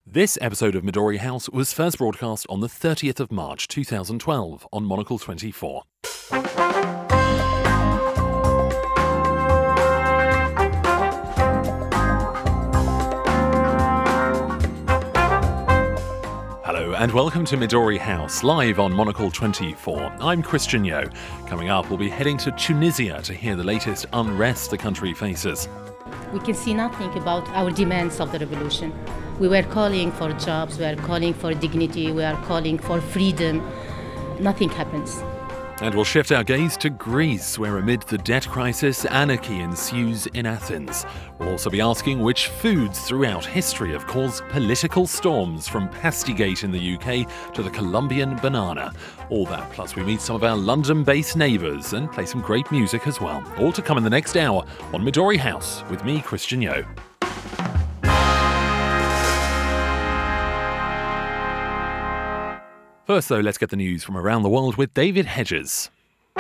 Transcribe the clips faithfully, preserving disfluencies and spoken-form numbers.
This episode of Midori House was first broadcast on the thirtieth of March two thousand twelve on Monocle twenty-four. Hello and welcome to Midori House, live on Monocle twenty-four. I'm Christian Yo. Coming up, we'll be heading to Tunisia to hear the latest unrest the country faces. We can see nothing about our demands of the revolution. We were calling for jobs, we are calling for dignity, we are calling for freedom. Nothing happens. And we'll shift our gaze to Greece, where amid the debt crisis, anarchy ensues in Athens. We'll also be asking which foods throughout history have caused political storms, from Pastygate in the U K to the Colombian banana. All that, plus we meet some of our London-based neighbours and play some great music as well. All to come in the next hour on Midori House with me, Christian Yo. First, though, let's get the news from around the world with David Hedges.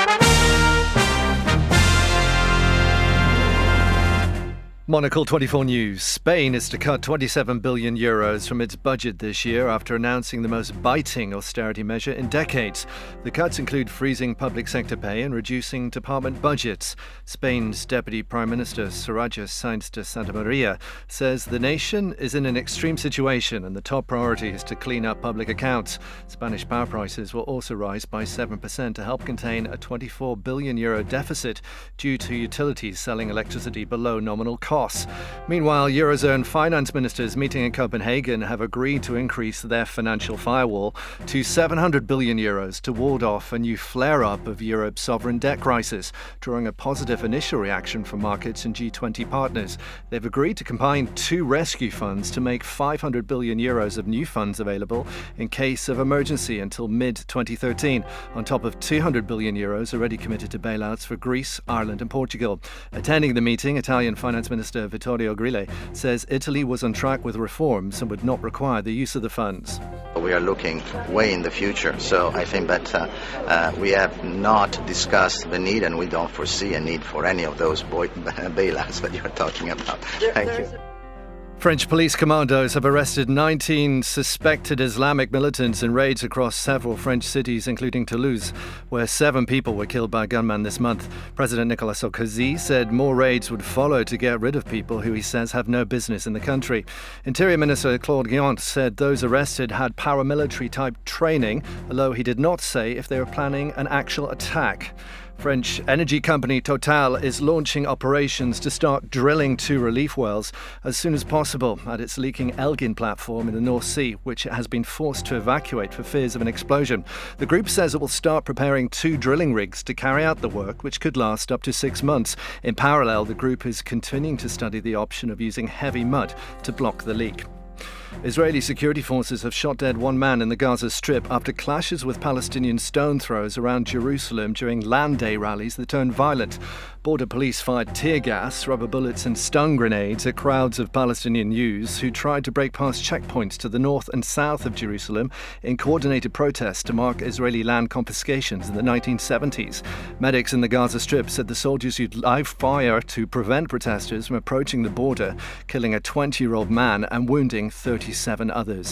Monocle twenty-four News. Spain is to cut twenty-seven billion euros from its budget this year after announcing the most biting austerity measure in decades. The cuts include freezing public sector pay and reducing department budgets. Spain's Deputy Prime Minister Soraya Sáenz de Santamaría says the nation is in an extreme situation and the top priority is to clean up public accounts. Spanish power prices will also rise by seven percent to help contain a twenty-four billion euro deficit due to utilities selling electricity below nominal cost. Meanwhile, Eurozone finance ministers meeting in Copenhagen have agreed to increase their financial firewall to seven hundred billion euros to ward off a new flare-up of Europe's sovereign debt crisis, drawing a positive initial reaction from markets and G twenty partners. They've agreed to combine two rescue funds to make five hundred billion euros of new funds available in case of emergency until mid twenty thirteen, on top of two hundred billion euros already committed to bailouts for Greece, Ireland and Portugal. Attending the meeting, Italian Finance Minister Vittorio Grilli says Italy was on track with reforms and would not require the use of the funds. We are looking way in the future, so I think that uh, uh, we have not discussed the need and we don't foresee a need for any of those boy- bailouts that you're talking about. Thank you. French police commandos have arrested nineteen suspected Islamic militants in raids across several French cities, including Toulouse, where seven people were killed by a gunman this month. President Nicolas Sarkozy said more raids would follow to get rid of people who he says have no business in the country. Interior Minister Claude Guéant said those arrested had paramilitary-type training, although he did not say if they were planning an actual attack. French energy company Total is launching operations to start drilling two relief wells as soon as possible at its leaking Elgin platform in the North Sea, which it has been forced to evacuate for fears of an explosion. The group says it will start preparing two drilling rigs to carry out the work, which could last up to six months. In parallel, the group is continuing to study the option of using heavy mud to block the leak. Israeli security forces have shot dead one man in the Gaza Strip after clashes with Palestinian stone throwers around Jerusalem during Land Day rallies that turned violent. Border police fired tear gas, rubber bullets and stun grenades at crowds of Palestinian youths who tried to break past checkpoints to the north and south of Jerusalem in coordinated protests to mark Israeli land confiscations in the nineteen seventies. Medics in the Gaza Strip said the soldiers used live fire to prevent protesters from approaching the border, killing a twenty-year-old man and wounding thirty-seven others.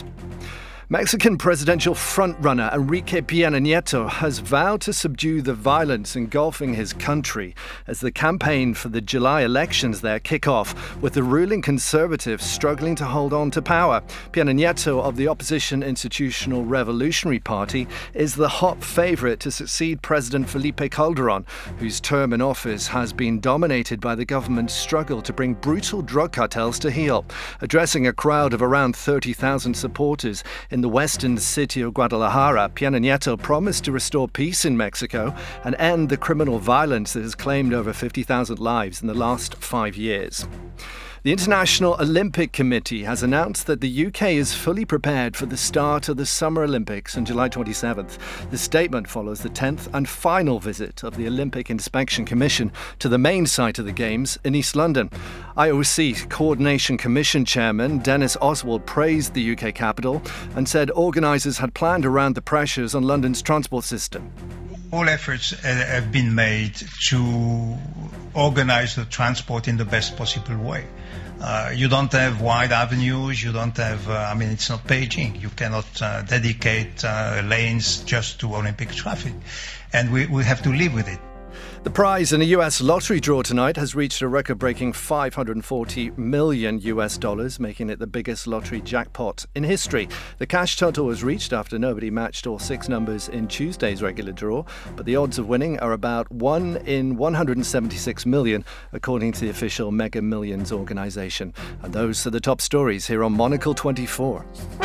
Mexican presidential frontrunner Enrique Peña Nieto has vowed to subdue the violence engulfing his country as the campaign for the July elections there kick off, with the ruling conservatives struggling to hold on to power. Peña Nieto of the opposition Institutional Revolutionary Party is the hot favourite to succeed President Felipe Calderón, whose term in office has been dominated by the government's struggle to bring brutal drug cartels to heel. Addressing a crowd of around thirty thousand supporters in the western city of Guadalajara, Peña Nieto promised to restore peace in Mexico and end the criminal violence that has claimed over fifty thousand lives in the last five years. The International Olympic Committee has announced that the U K is fully prepared for the start of the Summer Olympics on July twenty-seventh. The statement follows the tenth and final visit of the Olympic Inspection Commission to the main site of the Games in East London. I O C Coordination Commission Chairman Dennis Oswald praised the U K capital and said organisers had planned around the pressures on London's transport system. All efforts have been made to organise the transport in the best possible way. Uh, you don't have wide avenues. You don't have, uh, I mean, it's not Beijing. You cannot uh, dedicate uh, lanes just to Olympic traffic. And we, we have to live with it. The prize in a U S lottery draw tonight has reached a record-breaking five hundred forty million U S dollars, making it the biggest lottery jackpot in history. The cash total was reached after nobody matched all six numbers in Tuesday's regular draw, but the odds of winning are about one in one hundred seventy-six million, according to the official Mega Millions organisation. And those are the top stories here on Monocle twenty-four.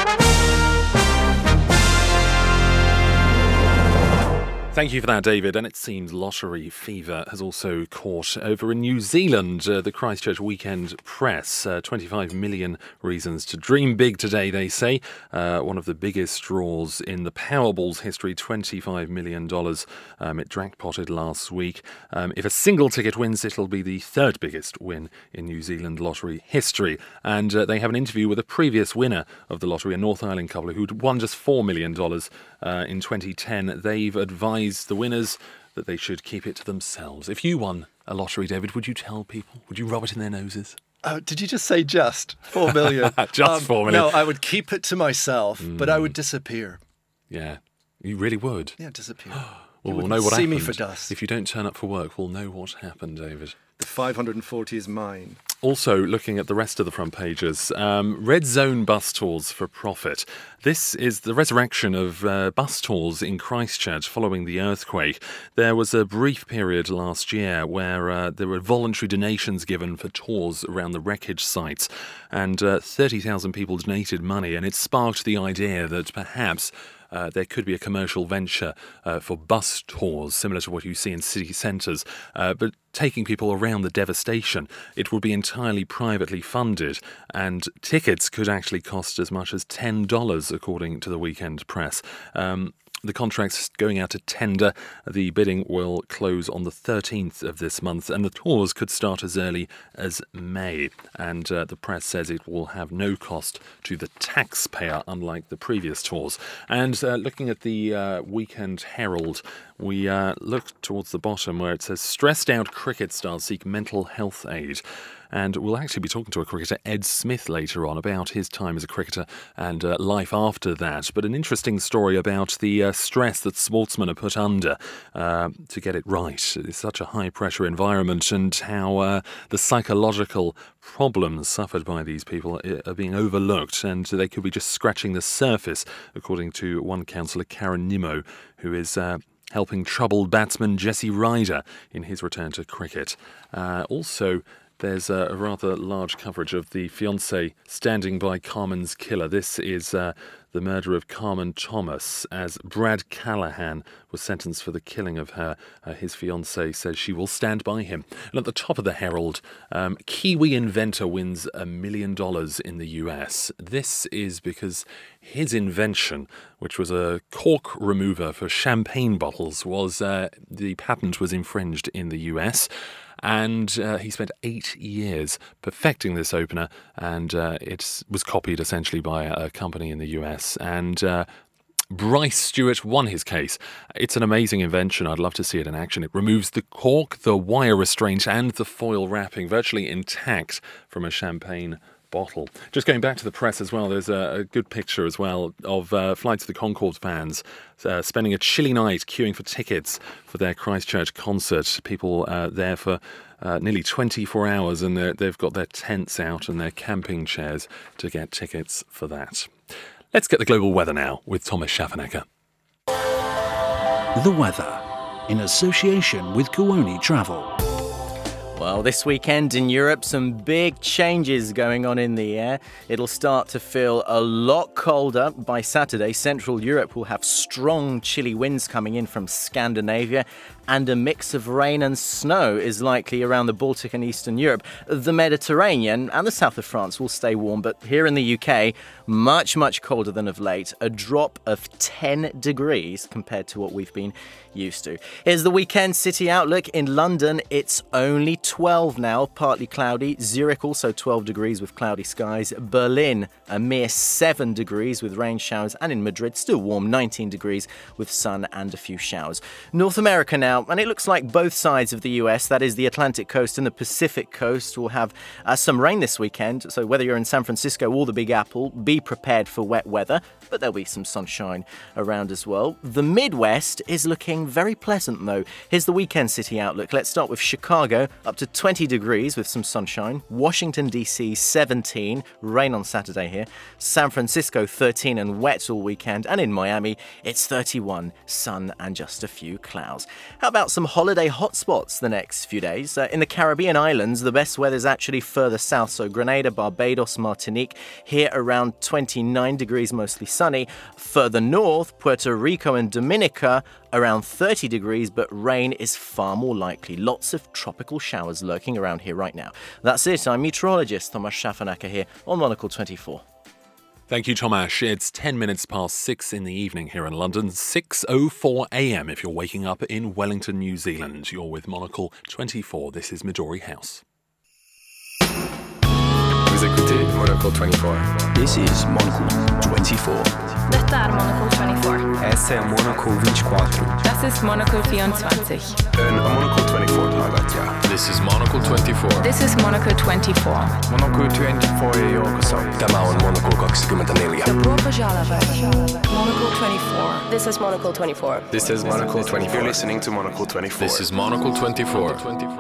Thank you for that, David. And it seems lottery fever has also caught over in New Zealand. Uh, the Christchurch Weekend Press, uh, twenty-five million reasons to dream big today, they say. Uh, one of the biggest draws in the Powerball's history, twenty-five million dollars. Um, it jackpotted last week. Um, if a single ticket wins, it'll be the third biggest win in New Zealand lottery history. And uh, they have an interview with a previous winner of the lottery, a North Island couple who'd won just four million dollars uh, in twenty ten. They've advised the winners that they should keep it to themselves. If you won a lottery, David, would you tell people? Would you rub it in their noses? Oh, did you just say just four million? just um, four million. No, I would keep it to myself, mm. but I would disappear. Yeah, you really would. Yeah, disappear. Well, we'll know what see happened. me for dust. If you don't turn up for work, we'll know what happened, David. The five hundred forty is mine. Also, looking at the rest of the front pages, um, Red Zone bus tours for profit. This is the resurrection of uh, bus tours in Christchurch following the earthquake. There was a brief period last year where uh, there were voluntary donations given for tours around the wreckage sites, and uh, thirty thousand people donated money, and it sparked the idea that perhaps Uh, there could be a commercial venture uh, for bus tours, similar to what you see in city centres, uh, but taking people around the devastation. It would be entirely privately funded, and tickets could actually cost as much as ten dollars, according to the Weekend Press. Um, The contract's going out to tender. The bidding will close on the thirteenth of this month, and the tours could start as early as May. And uh, the press says it will have no cost to the taxpayer, unlike the previous tours. And uh, looking at the uh, Weekend Herald, we uh, look towards the bottom where it says, stressed out cricket stars seek mental health aid. And we'll actually be talking to a cricketer, Ed Smith, later on about his time as a cricketer and uh, life after that. But an interesting story about the uh, stress that sportsmen are put under uh, to get it right. It's such a high-pressure environment, and how uh, the psychological problems suffered by these people are being overlooked, and they could be just scratching the surface, according to one counsellor, Karen Nimmo, who is Uh, helping troubled batsman Jesse Ryder in his return to cricket. Uh, also, there's a, a rather large coverage of the fiancé standing by Carmen's killer. This is uh, the murder of Carmen Thomas, as Brad Callahan was sentenced for the killing of her. Uh, his fiancée says she will stand by him. And at the top of the Herald, um, Kiwi inventor wins a million dollars in the U S. This is because his invention, which was a cork remover for champagne bottles, was uh, the patent was infringed in the U S. And uh, he spent eight years perfecting this opener, and uh, it was copied essentially by a company in the U S. And uh, Bryce Stewart won his case. It's an amazing invention. I'd love to see it in action. It removes the cork, the wire restraint, and the foil wrapping virtually intact from a champagne bottle. Just going back to the press as well, there's a, a good picture as well of uh, Flight to the Conchords fans uh, spending a chilly night queuing for tickets for their Christchurch concert. People uh, there for uh, nearly twenty-four hours, and they've got their tents out and their camping chairs to get tickets for that. Let's get the global weather now with Thomas Schaffenecker. The weather, in association with Kuoni Travel. Well, this weekend in Europe, some big changes going on in the air. It'll start to feel a lot colder. By Saturday, Central Europe will have strong, chilly winds coming in from Scandinavia, and a mix of rain and snow is likely around the Baltic and Eastern Europe. The Mediterranean and the south of France will stay warm, but here in the U K, much, much colder than of late. A drop of ten degrees compared to what we've been used to. Here's the weekend city outlook. In London, it's only twelve now, partly cloudy. Zurich also twelve degrees with cloudy skies. Berlin, a mere seven degrees with rain showers. And in Madrid, still warm, nineteen degrees with sun and a few showers. North America now. now, and it looks like both sides of the U S, that is the Atlantic coast and the Pacific coast, will have uh, some rain this weekend. So whether you're in San Francisco or the Big Apple, be prepared for wet weather, but there'll be some sunshine around as well. The Midwest is looking very pleasant, though. Here's the weekend city outlook. Let's start with Chicago, up to twenty degrees with some sunshine. Washington, D C, seventeen, rain on Saturday here. San Francisco, thirteen and wet all weekend. And in Miami, it's thirty-one, sun and just a few clouds. How about some holiday hotspots the next few days? Uh, in the Caribbean islands, the best weather's actually further south. So Grenada, Barbados, Martinique, here around twenty-nine degrees, mostly sunny. Further north, Puerto Rico and Dominica, around thirty degrees, but rain is far more likely. Lots of tropical showers lurking around here right now. That's it. I'm meteorologist Thomas Schaffenacke here on Monocle twenty-four. Thank you, Tomasz. It's ten minutes past six in the evening here in London, six oh four a.m. if you're waking up in Wellington, New Zealand. You're with Monocle twenty-four. This is Midori House. Vous écoutez Monocle twenty-four. This is Monocle twenty-four. Detta är Monocle twenty-four. Essa är Monocle twenty-four. Das ist Monocle twenty-four. En Monocle twenty-four highlight, ja. This is Monocle twenty-four. This is Monocle twenty-four. Monocle twenty-four joukossa. Tämä on Monocle twenty-four. Dobro požalovать. Monocle twenty-four. This is Monocle twenty-four. This is Monocle twenty-four. You're listening to Monocle twenty-four. This is Monocle twenty-four.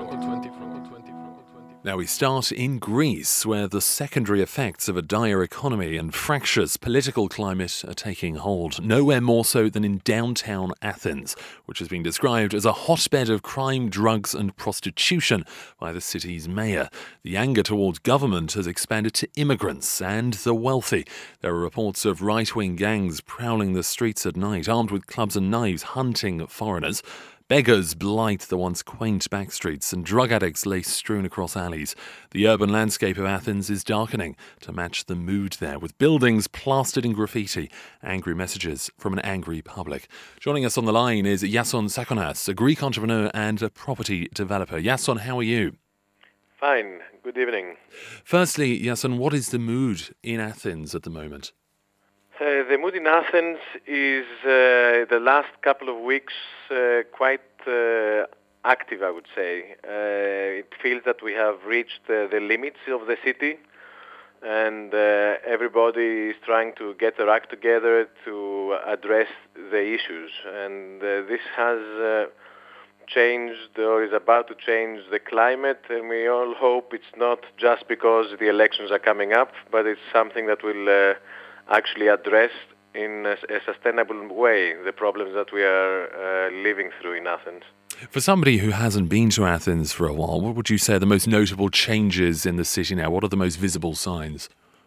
Now we start in Greece, where the secondary effects of a dire economy and fractious political climate are taking hold, nowhere more so than in downtown Athens, which has been described as a hotbed of crime, drugs and prostitution by the city's mayor. The anger towards government has expanded to immigrants and the wealthy. There are reports of right-wing gangs prowling the streets at night, armed with clubs and knives, hunting foreigners. Beggars blight the once quaint backstreets and drug addicts lay strewn across alleys. The urban landscape of Athens is darkening to match the mood there, with buildings plastered in graffiti, angry messages from an angry public. Joining us on the line is Iason Sakonas, a Greek entrepreneur and a property developer. Iason, how are you? Fine. Good evening. Firstly, Iason, what is the mood in Athens at the moment? Uh, the mood in Athens is uh, the last couple of weeks uh, quite uh, active, I would say. Uh, it feels that we have reached uh, the limits of the city, and uh, everybody is trying to get their act together to address the issues. And uh, this has uh, changed or is about to change the climate, and we all hope it's not just because the elections are coming up, but it's something that will uh, actually address in a, a sustainable way the problems that we are uh, living through in Athens. For somebody who hasn't been to Athens for a while, what would you say are the most notable changes in the city now? What are the most visible signs?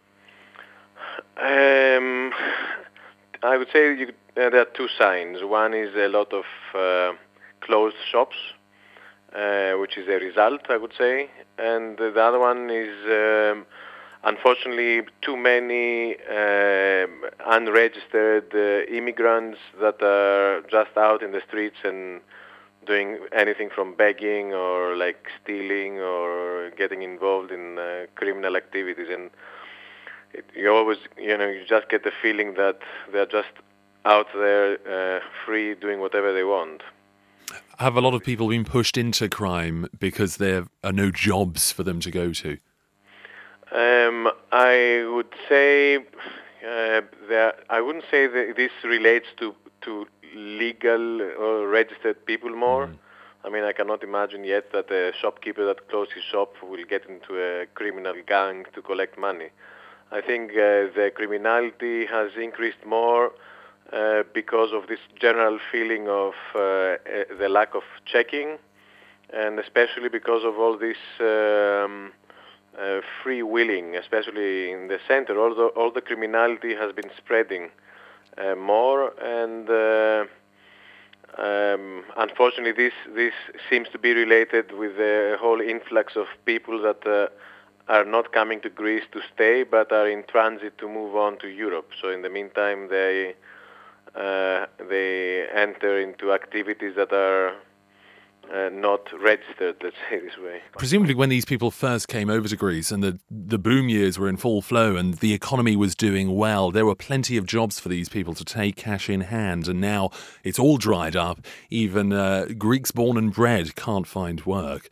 Um, I would say you, uh, there are two signs. One is a lot of uh, closed shops, uh, which is a result, I would say. And the other one is Um, Unfortunately, too many uh, unregistered uh, immigrants that are just out in the streets and doing anything from begging or like stealing or getting involved in uh, criminal activities. And it, you always, you know, you just get the feeling that they're just out there uh, free doing whatever they want. Have a lot of people been pushed into crime because there are no jobs for them to go to? Um, I would say uh, that I wouldn't say that this relates to to legal or registered people more. Mm. I mean, I cannot imagine yet that a shopkeeper that closes his shop will get into a criminal gang to collect money. I think uh, the criminality has increased more uh, because of this general feeling of uh, uh, the lack of checking, and especially because of all this Um, Uh, free willing, especially in the center. All the, all the criminality has been spreading uh, more, and uh, um, unfortunately this this seems to be related with the whole influx of people that uh, are not coming to Greece to stay, but are in transit to move on to Europe. So in the meantime, they uh, they enter into activities that are uh, not registered, let's say this way. Presumably when these people first came over to Greece and the, the boom years were in full flow and the economy was doing well, there were plenty of jobs for these people to take cash in hand, and now it's all dried up. Even uh, Greeks born and bred can't find work.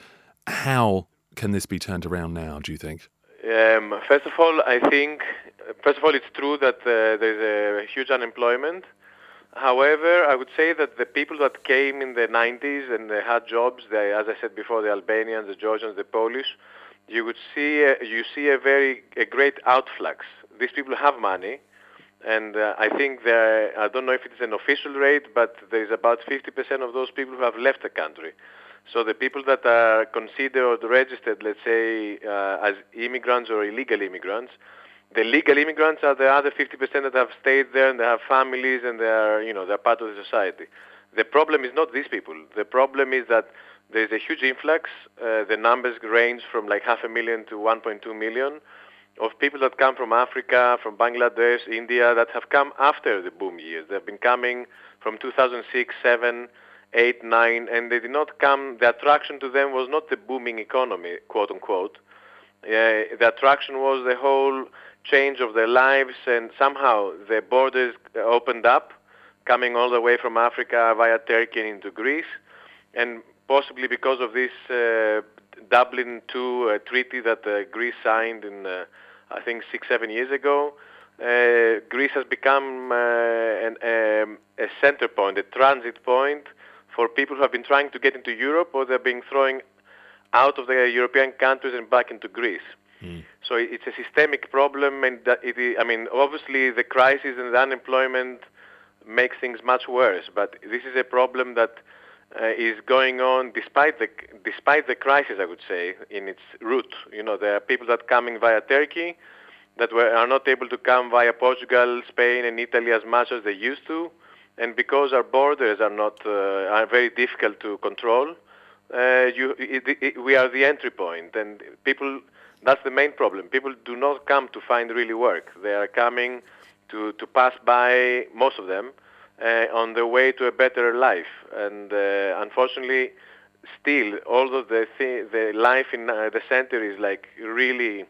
How can this be turned around now, do you think? Um, first of all, I think, first of all, it's true that uh, there's a huge unemployment. However, I would say that the people that came in the nineties and they had jobs, they, as I said before, the Albanians, the Georgians, the Polish, you would see a, you see a very a great outflux. These people have money, and uh, I think there, I don't know if it's an official rate, but there is about fifty percent of those people who have left the country. So the people that are considered registered, let's say, uh, as immigrants or illegal immigrants, the legal immigrants are the other fifty percent that have stayed there and they have families and they are, you know, they're part of the society. The problem is not these people. The problem is that there is a huge influx. Uh, the numbers range from like half a million to one point two million of people that come from Africa, from Bangladesh, India, that have come after the boom years. They've been coming from two thousand six, seven, eight, nine, and they did not come, the attraction to them was not the booming economy, quote unquote. Uh, the attraction was the whole change of their lives, and somehow the borders opened up, coming all the way from Africa via Turkey and into Greece, and possibly because of this uh, Dublin two uh, treaty that uh, Greece signed in, uh, I think, six, seven years ago, uh, Greece has become uh, an, um, a center point, a transit point for people who have been trying to get into Europe, or they're being thrown out of the European countries and back into Greece. Mm. So it's a systemic problem, and it, I mean, obviously the crisis and the unemployment makes things much worse. But this is a problem that uh, is going on despite the despite the crisis, I would say, in its root. You know, there are people that are coming via Turkey that were, are not able to come via Portugal, Spain, and Italy as much as they used to, and because our borders are not uh, are very difficult to control. Uh, you, it, it, we are the entry point, and people. That's the main problem. People do not come to find really work. They are coming to, to pass by, most of them, uh, on the way to a better life. And uh, unfortunately, still, although the th- the life in uh, the center is like really,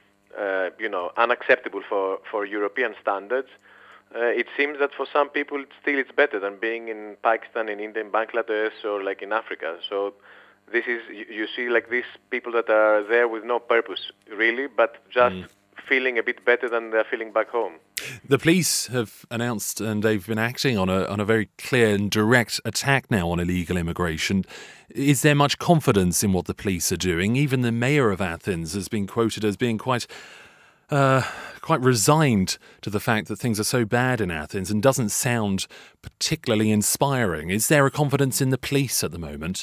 uh, you know, unacceptable for, for European standards, uh, it seems that for some people, still it's better than being in Pakistan, in India, in Bangladesh, or like in Africa. So. This is, you see, like these people that are there with no purpose, really, but just mm. feeling a bit better than they're feeling back home. The police have announced, and they've been acting on a on a very clear and direct attack now on illegal immigration. Is there much confidence in what the police are doing? Even the mayor of Athens has been quoted as being quite, uh, quite resigned to the fact that things are so bad in Athens, and doesn't sound particularly inspiring. Is there a confidence in the police at the moment?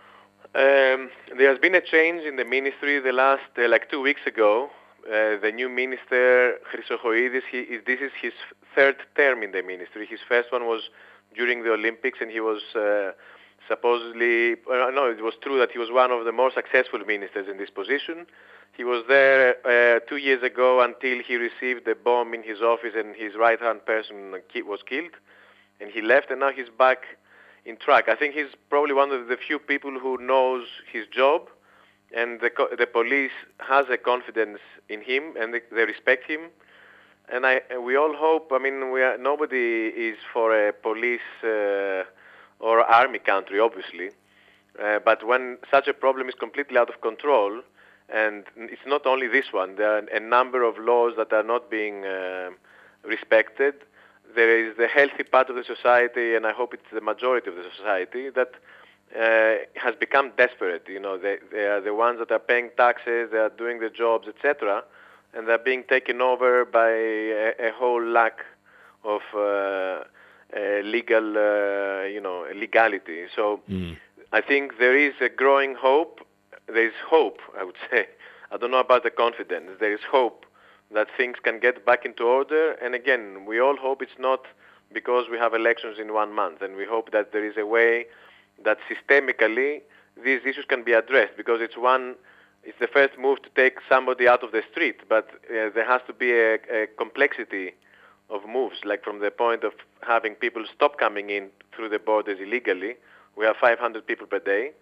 Um, there has been a change in the ministry the last, uh, like two weeks ago. Uh, the new minister, Chrysochoidis, he, this is his third term in the ministry. His first one was during the Olympics, and he was uh, supposedly, uh, no, it was true that he was one of the more successful ministers in this position. He was there uh, two years ago until he received a bomb in his office and his right-hand person was killed, and he left, and now he's back in track. I think he's probably one of the few people who knows his job, and the the police has a confidence in him, and they, they respect him. And I and we all hope. I mean, we are, nobody is for a police uh, or army country, obviously. Uh, but when such a problem is completely out of control, and it's not only this one, there are a number of laws that are not being uh, respected. There is the healthy part of the society, and I hope it's the majority of the society, that uh, has become desperate. You know, they, they are the ones that are paying taxes, they are doing their jobs, et cetera, and they're being taken over by a, a whole lack of uh, uh, legal, uh, you know, legality. So mm. I think there is a growing hope. There is hope, I would say. I don't know about the confidence. There is hope that things can get back into order. And again, we all hope it's not because we have elections in one month. And we hope that there is a way that systemically these issues can be addressed, because it's one, it's the first move to take somebody out of the street. But uh, there has to be a, a complexity of moves, like from the point of having people stop coming in through the borders illegally. We have five hundred people per day.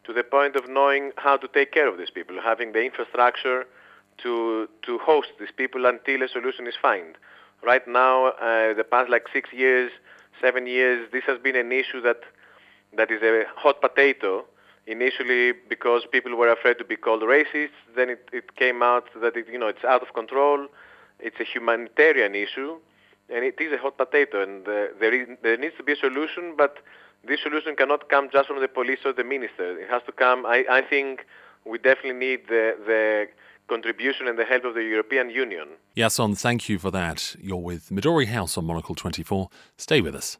to the point of knowing how to take care of these people, having the infrastructure to to host these people until a solution is found. Right now, uh, the past like six years, seven years, this has been an issue that that is a hot potato. Initially, because people were afraid to be called racists, then it, it came out that it, you know it's out of control. It's a humanitarian issue, and it is a hot potato. And uh, there is there needs to be a solution, but this solution cannot come just from the police or the minister. It has to come. I, I think we definitely need the the contribution and the help of the European Union. Yason, thank you for that. You're with Midori House on Monocle twenty-four. Stay with us.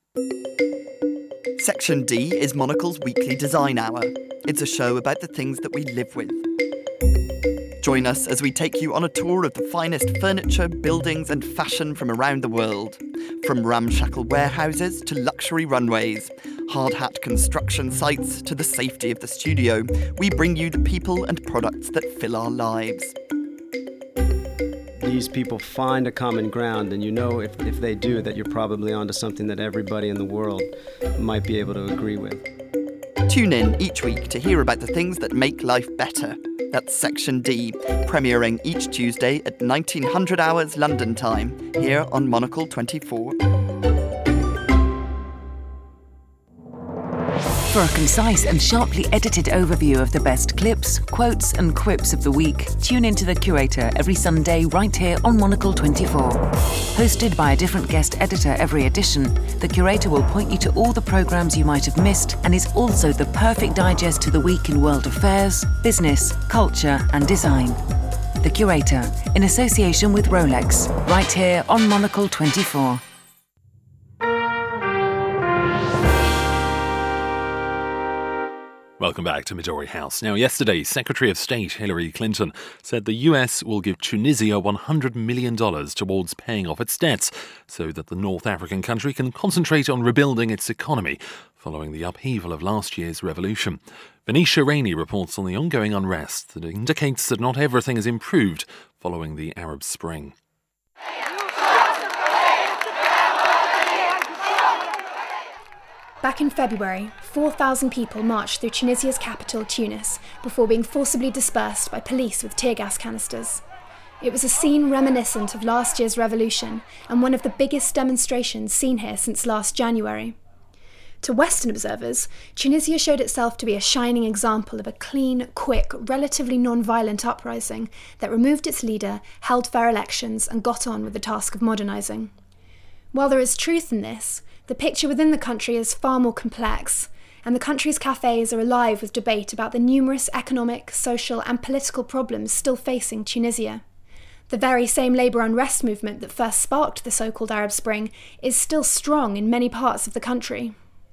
Section D is Monocle's weekly design hour. It's a show about the things that we live with. Join us as we take you on a tour of the finest furniture, buildings and fashion from around the world. From ramshackle warehouses to luxury runways, hard-hat construction sites to the safety of the studio, we bring you the people and products that fill our lives. These people find a common ground, and you know if, if they do that you're probably onto something that everybody in the world might be able to agree with. Tune in each week to hear about the things that make life better. That's Section D, premiering each Tuesday at nineteen hundred hours London time, here on Monocle twenty-four. For a concise and sharply edited overview of the best clips, quotes and quips of the week, tune into The Curator every Sunday right here on Monocle twenty-four. Hosted by a different guest editor every edition, The Curator will point you to all the programmes you might have missed and is also the perfect digest to the week in world affairs, business, culture and design. The Curator, in association with Rolex, right here on Monocle twenty-four. Welcome back to Midori House. Now, yesterday, Secretary of State Hillary Clinton said the U S will give Tunisia one hundred million dollars towards paying off its debts so that the North African country can concentrate on rebuilding its economy following the upheaval of last year's revolution. Venetia Rainey reports on the ongoing unrest that indicates that not everything has improved following the Arab Spring. Back in February, four thousand people marched through Tunisia's capital, Tunis, before being forcibly dispersed by police with tear gas canisters. It was a scene reminiscent of last year's revolution and one of the biggest demonstrations seen here since last January. To Western observers, Tunisia showed itself to be a shining example of a clean, quick, relatively non-violent uprising that removed its leader, held fair elections and got on with the task of modernising. While there is truth in this, the picture within the country is far more complex, and the country's cafes are alive with debate about the numerous economic, social and political problems still facing Tunisia. The very same labour unrest movement that first sparked the so-called Arab Spring is still strong in many parts of the country.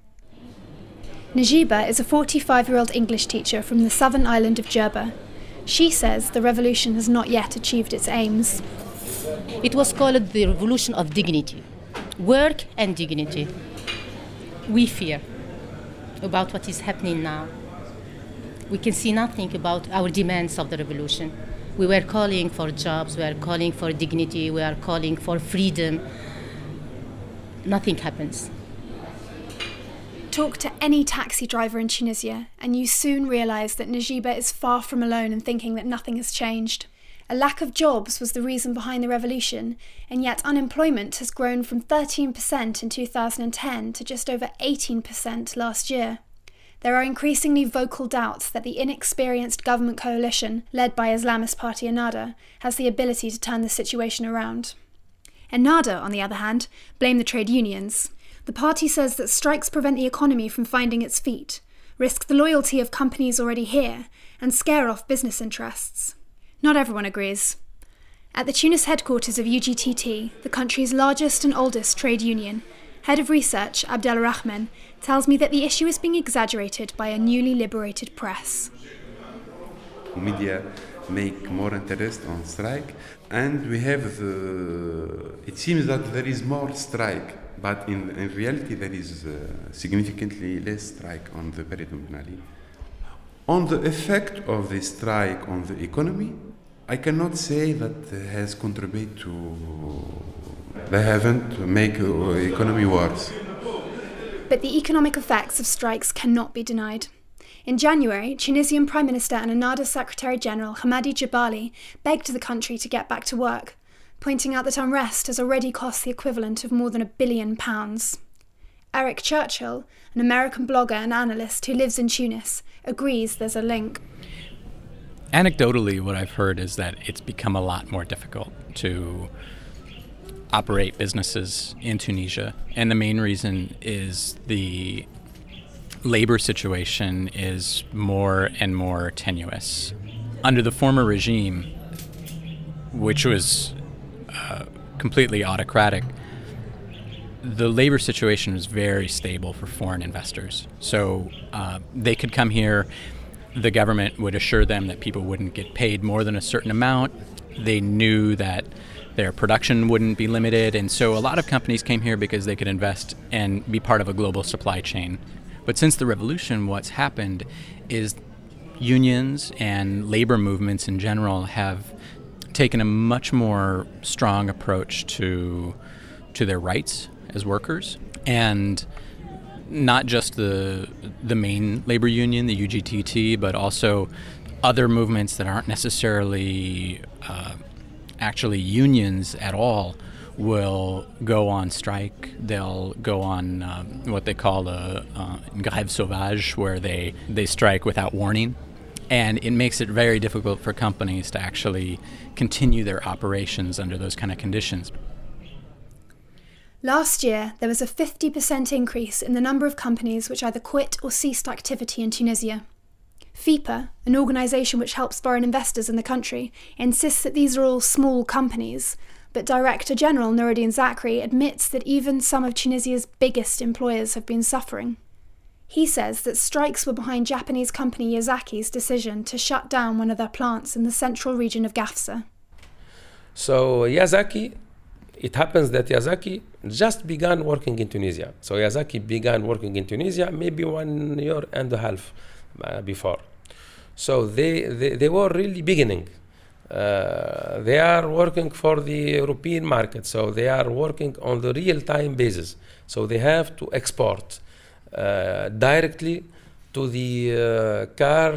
Najiba is a forty-five-year-old English teacher from the southern island of Jerba. She says the revolution has not yet achieved its aims. It was called the revolution of dignity. Work and dignity. We fear about what is happening now. We can see nothing about our demands of the revolution. We were calling for jobs, we were calling for dignity, we are calling for freedom. Nothing happens. Talk to any taxi driver in Tunisia and you soon realise that Najiba is far from alone in thinking that nothing has changed. A lack of jobs was the reason behind the revolution, and yet unemployment has grown from thirteen percent in two thousand ten to just over eighteen percent last year. There are increasingly vocal doubts that the inexperienced government coalition, led by Islamist party Ennahda, has the ability to turn the situation around. Ennahda, on the other hand, blame the trade unions. The party says that strikes prevent the economy from finding its feet, risk the loyalty of companies already here, and scare off business interests. Not everyone agrees. At the Tunis headquarters of U G T T, the country's largest and oldest trade union, Head of Research Abdelrahman tells me that the issue is being exaggerated by a newly liberated press. Media make more interest on strike, and we have the... It seems that there is more strike, but in, in reality there is uh, significantly less strike on the Periton Ben Ali. On the effect of the strike on the economy, I cannot say that it has contributed to... They haven't made the economy worse. But the economic effects of strikes cannot be denied. In January, Tunisian Prime Minister and Ennahda Secretary-General Hamadi Jebali begged the country to get back to work, pointing out that unrest has already cost the equivalent of more than a billion pounds. Eric Churchill, an American blogger and analyst who lives in Tunis, agrees there's a link. Anecdotally, what I've heard is that it's become a lot more difficult to operate businesses in Tunisia, and the main reason is the labor situation is more and more tenuous. Under the former regime, which was uh, completely autocratic, the labor situation was very stable for foreign investors. So uh, they could come here, the government would assure them that people wouldn't get paid more than a certain amount. They knew that their production wouldn't be limited, and so a lot of companies came here because they could invest and be part of a global supply chain. But since the revolution, what's happened is unions and labor movements in general have taken a much more strong approach to to their rights as workers, and not just the the main labor union, the U G T T, but also other movements that aren't necessarily uh, actually unions at all will go on strike. They'll go on uh, what they call a uh, grève sauvage, where they, they strike without warning. And it makes it very difficult for companies to actually continue their operations under those kind of conditions. Last year, there was a fifty percent increase in the number of companies which either quit or ceased activity in Tunisia. FIPA, an organisation which helps foreign investors in the country, insists that these are all small companies, but Director General Noureddin Zakri admits that even some of Tunisia's biggest employers have been suffering. He says that strikes were behind Japanese company Yazaki's decision to shut down one of their plants in the central region of Gafsa. So Yazaki, it happens that Yazaki just began working in Tunisia. So Yazaki began working in Tunisia maybe one year and a half uh, before. So they, they, they were really beginning. Uh, they are working for the European market, so they are working on the real-time basis. So they have to export uh, directly to the uh, car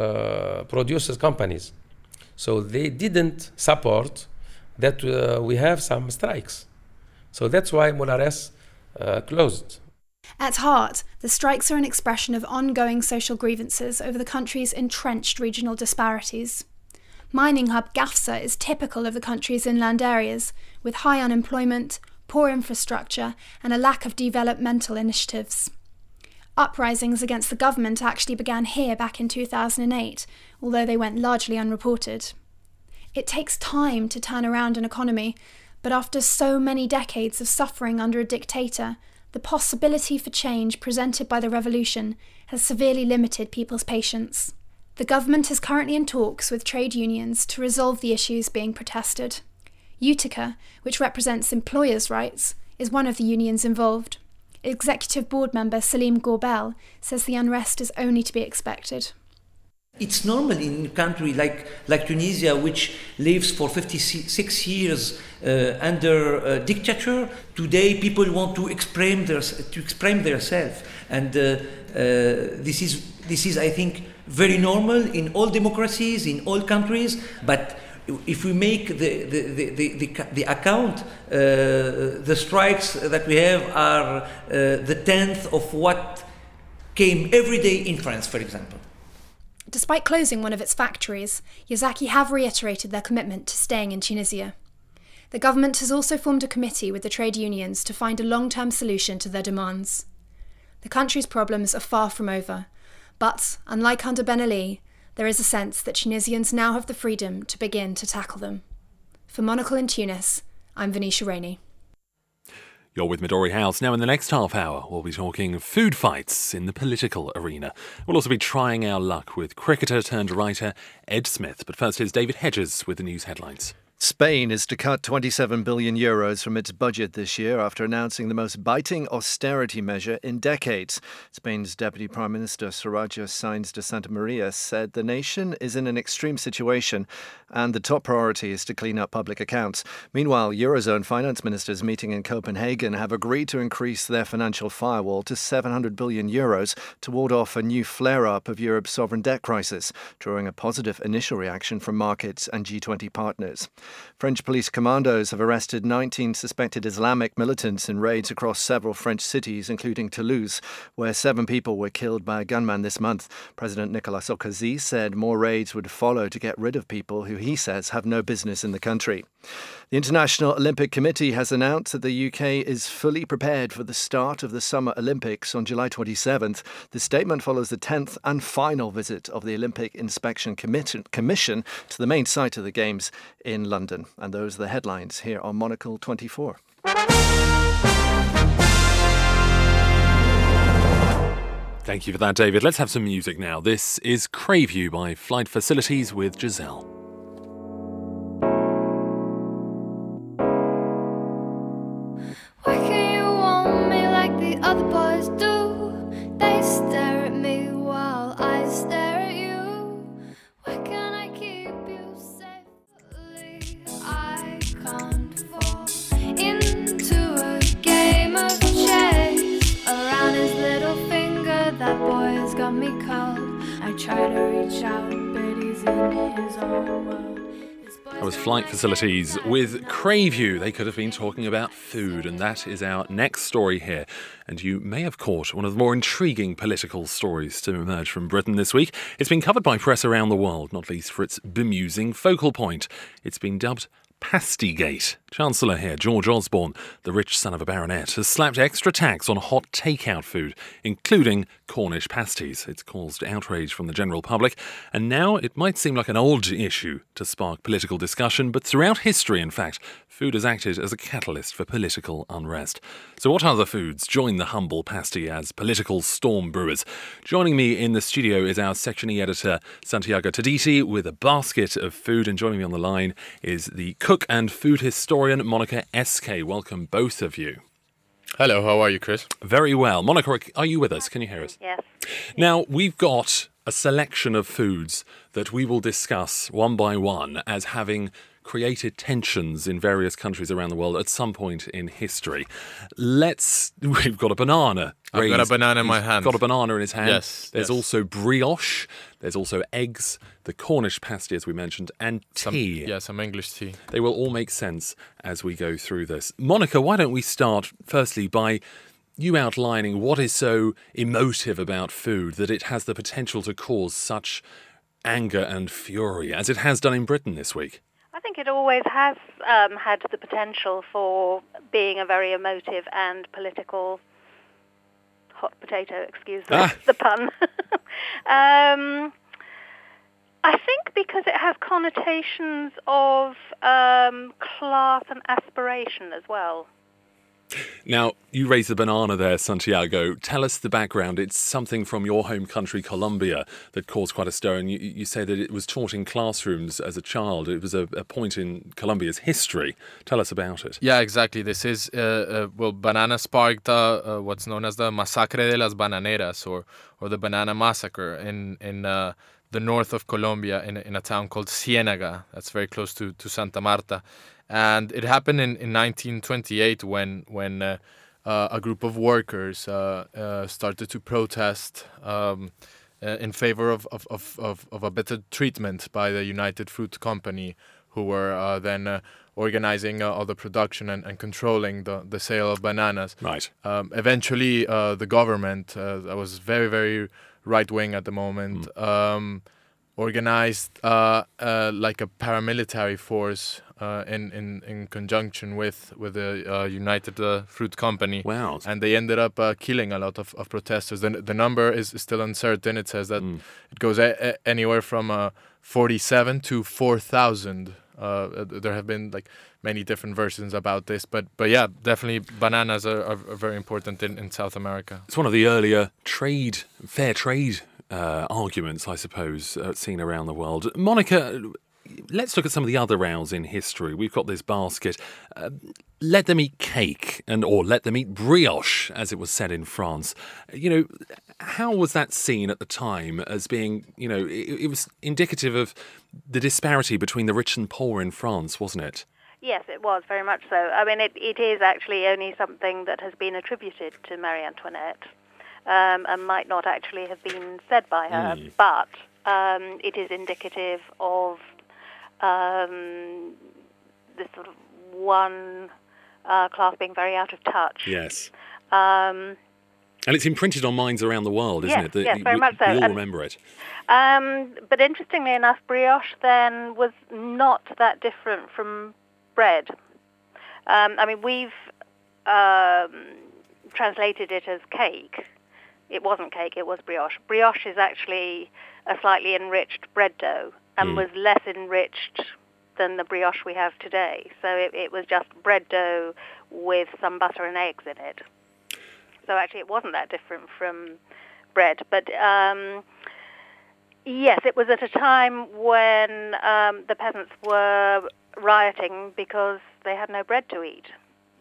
uh, producers companies. So they didn't support that uh, we have some strikes. So that's why Molares uh, closed. At heart, the strikes are an expression of ongoing social grievances over the country's entrenched regional disparities. Mining hub Gafsa is typical of the country's inland areas, with high unemployment, poor infrastructure, and a lack of developmental initiatives. Uprisings against the government actually began here back in two thousand eight, although they went largely unreported. It takes time to turn around an economy, but after so many decades of suffering under a dictator, the possibility for change presented by the revolution has severely limited people's patience. The government is currently in talks with trade unions to resolve the issues being protested. Utica, which represents employers' rights, is one of the unions involved. Executive board member Salim Gorbel says the unrest is only to be expected. It's normal in a country like, like Tunisia, which lives for fifty-six years uh, under uh, dictature. Today, people want to express their to express themselves, and uh, uh, this is this is, I think, very normal in all democracies, in all countries. But if we make the the the the, the, the account, uh, the strikes that we have are uh, the tenth of what came every day in France, for example. Despite closing one of its factories, Yazaki have reiterated their commitment to staying in Tunisia. The government has also formed a committee with the trade unions to find a long-term solution to their demands. The country's problems are far from over, but, unlike under Ben Ali, there is a sense that Tunisians now have the freedom to begin to tackle them. For Monocle in Tunis, I'm Venetia Rainey. You're with Midori House. Now in the next half hour, we'll be talking food fights in the political arena. We'll also be trying our luck with cricketer turned writer Ed Smith. But first, here's David Hedges with the news headlines. Spain is to cut twenty-seven billion euros from its budget this year after announcing the most biting austerity measure in decades. Spain's Deputy Prime Minister Soraya Sáenz de Santa Maria said the nation is in an extreme situation and the top priority is to clean up public accounts. Meanwhile, Eurozone finance ministers meeting in Copenhagen have agreed to increase their financial firewall to seven hundred billion euros to ward off a new flare-up of Europe's sovereign debt crisis, drawing a positive initial reaction from markets and G twenty partners. French police commandos have arrested nineteen suspected Islamic militants in raids across several French cities, including Toulouse, where seven people were killed by a gunman this month. President Nicolas Sarkozy said more raids would follow to get rid of people who he says have no business in the country. The International Olympic Committee has announced that the U K is fully prepared for the start of the Summer Olympics on July twenty-seventh. The statement follows the tenth and final visit of the Olympic Inspection Commission to the main site of the Games in London. And those are the headlines here on Monocle twenty-four. Thank you for that, David. Let's have some music now. This is Crave You by Flight Facilities with Giselle. Why can't you want me like the other boys do? They stare at me while I stare at you. Why can't I keep you safely? I can't fall into a game of chase. Around his little finger, that boy has got me caught. I try to reach out, but he's in his own world. That was Flight Facilities with Crave You. They could have been talking about food, and that is our next story here. And you may have caught one of the more intriguing political stories to emerge from Britain this week. It's been covered by press around the world, not least for its bemusing focal point. It's been dubbed Pastygate. Chancellor here, George Osborne, the rich son of a baronet, has slapped extra tax on hot takeout food, including Cornish pasties. It's caused outrage from the general public, and now it might seem like an old issue to spark political discussion, but throughout history, in fact, food has acted as a catalyst for political unrest. So what other foods join the humble pasty as political storm brewers? Joining me in the studio is our Section E editor, Santiago Taditi, with a basket of food, and joining me on the line is the cook and food historian, Monica S K. Welcome, both of you. Hello, how are you, Chris? Very well. Monica, are you with us? Can you hear us? Yes. Now, we've got a selection of foods that we will discuss one by one as having created tensions in various countries around the world at some point in history. Let's... We've got a banana. I've raised. got a banana in my He's hand. got a banana in his hand. Yes. There's yes. also brioche. There's also eggs, the Cornish pasty, as we mentioned, and tea. Some, yeah, some English tea. They will all make sense as we go through this. Monica, why don't we start, firstly, by you outlining what is so emotive about food that it has the potential to cause such anger and fury, as it has done in Britain this week? I think it always has um, had the potential for being a very emotive and political hot potato, excuse the, ah. the pun. um, I think because it has connotations of um, class and aspiration as well. Now, you raised the banana there, Santiago. Tell us the background. It's something from your home country, Colombia, that caused quite a stir. And you, you say that it was taught in classrooms as a child. It was a, a point in Colombia's history. Tell us about it. Yeah, exactly. This is, uh, uh, well, banana sparked uh, uh, what's known as the Masacre de las Bananeras, or, or the Banana Massacre in, in uh, the north of Colombia, in, in a town called Ciénaga. That's very close to, to Santa Marta. And it happened in, in nineteen twenty-eight when when uh, uh, a group of workers uh, uh, started to protest um, uh, in favor of, of, of, of a better treatment by the United Fruit Company, who were uh, then uh, organizing uh, all the production and, and controlling the, the sale of bananas. Right. Um, eventually, uh, the government, uh, that was very, very right-wing at the moment, mm. um, organized uh, uh, like a paramilitary force uh, in, in, in conjunction with, with the uh, United uh, Fruit Company. Wow. And they ended up uh, killing a lot of, of protesters. The, the number is still uncertain. It says that mm. it goes a- a- anywhere from uh, forty-seven to four thousand. Uh, there have been like many different versions about this, but but yeah, definitely bananas are, are, are very important in, in South America. It's one of the earlier trade, fair trade uh, arguments, I suppose, uh, seen around the world. Monica, let's look at some of the other rows in history. We've got this basket. Uh, let them eat cake, and or let them eat brioche, as it was said in France. You know, how was that seen at the time as being, you know, it, it was indicative of the disparity between the rich and poor in France, wasn't it? Yes, it was, very much so. I mean, it, it is actually only something that has been attributed to Marie Antoinette um, and might not actually have been said by her, mm. but um, it is indicative of um, this sort of one uh, class being very out of touch. Yes. Um, and it's imprinted on minds around the world, isn't yes, it? That yes, very we, much so. We all And, remember it. Um, but interestingly enough, brioche then was not that different from bread. Um, I mean, we've um, translated it as cake. It wasn't cake, it was brioche. Brioche is actually a slightly enriched bread dough and mm. was less enriched than the brioche we have today. So it, it was just bread dough with some butter and eggs in it. So actually it wasn't that different from bread. But um, yes, it was at a time when um, the peasants were rioting because they had no bread to eat.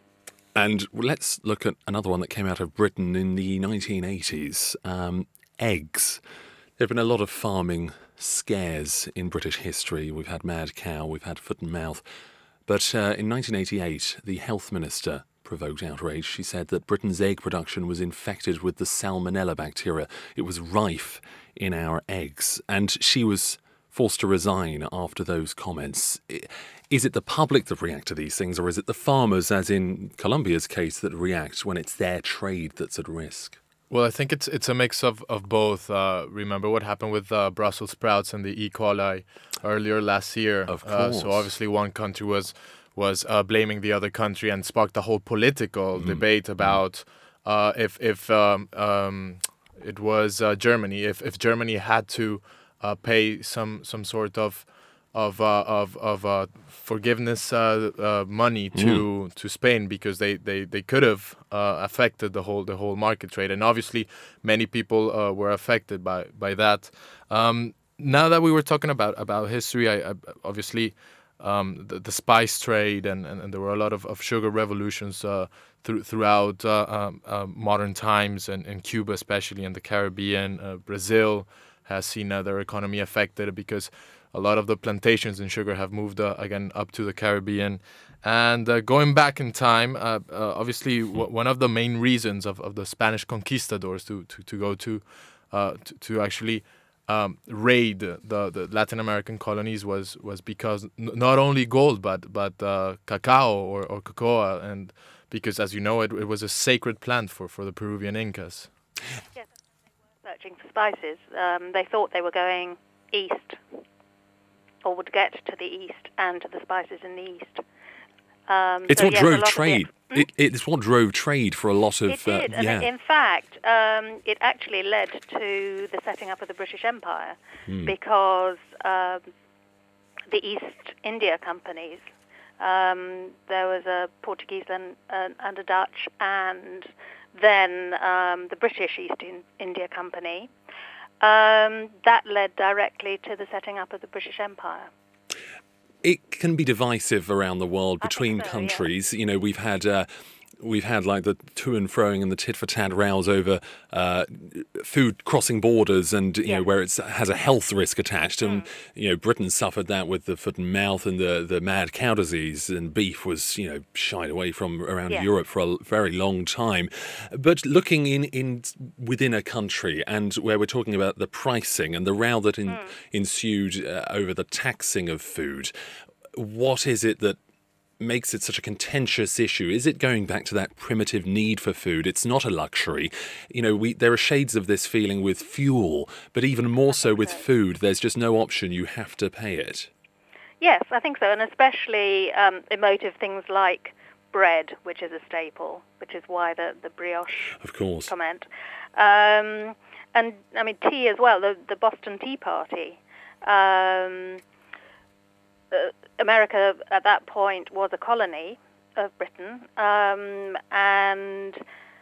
And let's look at another one that came out of Britain in the nineteen eighties, um, eggs. There have been a lot of farming scares in British history. We've had mad cow, we've had foot and mouth. But uh, in nineteen eighty-eight, the health minister provoked outrage. She said that Britain's egg production was infected with the salmonella bacteria. It was rife in our eggs. And she was forced to resign after those comments. Is it the public that react to these things, or is it the farmers, as in Colombia's case, that react when it's their trade that's at risk? Well, I think it's it's a mix of, of both. Uh, remember what happened with uh, Brussels sprouts and the E. coli earlier last year. Of course. Uh, so obviously one country was was uh, blaming the other country and sparked a whole political mm. debate about uh, if if um, um, it was uh, Germany, if if Germany had to uh, pay some some sort of of uh, of of uh, forgiveness uh, uh, money to mm. to Spain, because they, they, they could have uh, affected the whole the whole market trade, and obviously many people uh, were affected by by that. Um, now that we were talking about about history, I, I obviously um, the, the spice trade and, and, and there were a lot of, of sugar revolutions uh, through, throughout uh, um, uh, modern times, and in Cuba especially, in the Caribbean. uh, Brazil has seen uh, their economy affected because a lot of the plantations in sugar have moved uh, again up to the Caribbean. And uh, going back in time, uh, uh, obviously w- one of the main reasons of, of the Spanish conquistadors to, to, to go to, uh, to to actually um, raid the, the Latin American colonies was was because n- not only gold but but uh, cacao or, or cocoa, and because, as you know, it, it was a sacred plant for, for the Peruvian Incas. Yes, they were searching for spices. Um, they thought they were going east, or would get to the east and to the spices in the east. Um, it's so what yes, drove trade. It, hmm? it, it's what drove trade for a lot of. It did, uh, and yeah. in fact, um, it actually led to the setting up of the British Empire, mm. because um, the East India companies. Um, there was a Portuguese and, uh, and a Dutch, and then um, the British East India Company. Um, that led directly to the setting up of the British Empire. It can be divisive around the world between so, countries. Yeah. You know, we've had uh, we've had like the to and froing and the tit for tat rows over uh, food crossing borders, and you yeah. know, where it has a health risk attached. And mm. you know, Britain suffered that with the foot and mouth and the the mad cow disease, and beef was, you know, shied away from around yeah. Europe for a very long time. But looking in in within a country, and where we're talking about the pricing and the row that in, mm. ensued uh, over the taxing of food, what is it that makes it such a contentious issue? Is it going back to that primitive need for food? It's not a luxury. You know, we there are shades of this feeling with fuel, but even more so with food. There's just no option. You have to pay it. Yes, I think so, and especially um, emotive things like bread, which is a staple, which is why the, the brioche of course. comment. Um, and, I mean, tea as well, the, the Boston Tea Party. Um, uh, America at that point was a colony of Britain, um, and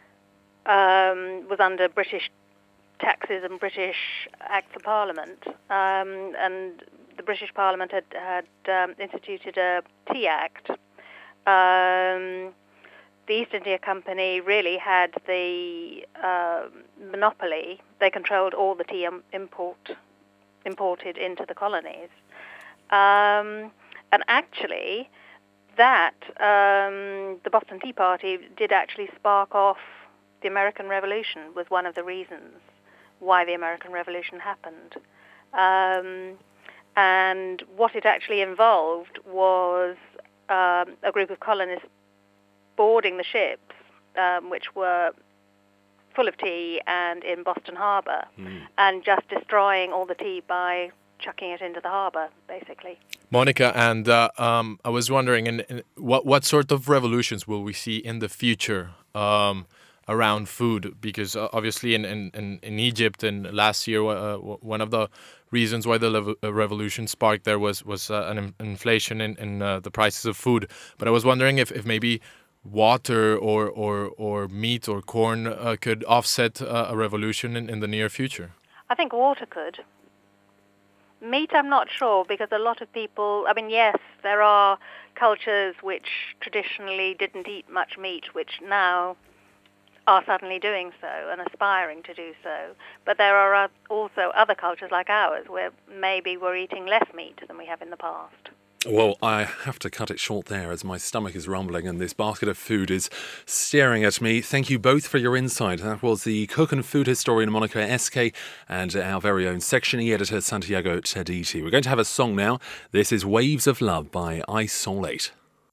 um, was under British taxes and British Acts of Parliament. Um, and the British Parliament had, had um, instituted a Tea Act, um, the East India Company really had the uh, monopoly. They controlled all the tea um, import imported into the colonies. Um, and actually, that, um, the Boston Tea Party did actually spark off the American Revolution, was one of the reasons why the American Revolution happened. Um, and what it actually involved was um, a group of colonists boarding the ships, um, which were full of tea and in Boston Harbor, mm. and just destroying all the tea by chucking it into the harbor, basically. Monica, and uh, um, I was wondering, in, in what what sort of revolutions will we see in the future um, around food? Because uh, obviously in, in, in Egypt and last year, uh, one of the reasons why the lev- revolution sparked there was, was uh, an inflation in, in uh, the prices of food. But I was wondering if, if maybe water or, or, or meat or corn uh, could offset uh, a revolution in, in the near future. I think water could. Meat, I'm not sure, because a lot of people, I mean, yes, there are cultures which traditionally didn't eat much meat, which now are suddenly doing so and aspiring to do so. But there are also other cultures like ours where maybe we're eating less meat than we have in the past. Well, I have to cut it short there as my stomach is rumbling and this basket of food is staring at me. Thank you both for your insight. That was the cook and food historian Monica Esquet and our very own Section E editor Santiago Tediti. We're going to have a song now. This is Waves of Love by Isolate.